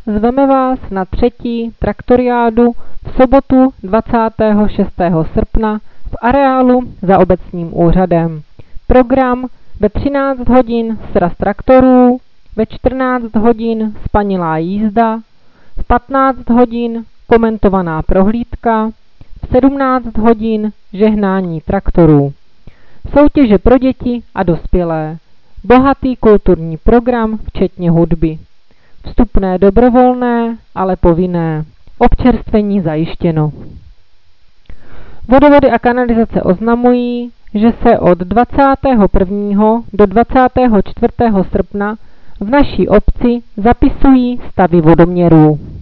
zveme vás na 3. traktoriádu v sobotu 26. srpna v areálu za obecním úřadem. Program: ve 13 hodin sraz traktorů, ve 14 hodin spanilá jízda, v 15 hodin komentovaná prohlídka, v 17 hodin žehnání traktorů. Soutěže pro děti a dospělé. Bohatý kulturní program, včetně hudby. Vstupné dobrovolné, ale povinné. Občerstvení zajištěno. Vodovody a kanalizace oznamují, že se od 21. do 24. srpna v naší obci zapisují stavy vodoměrů.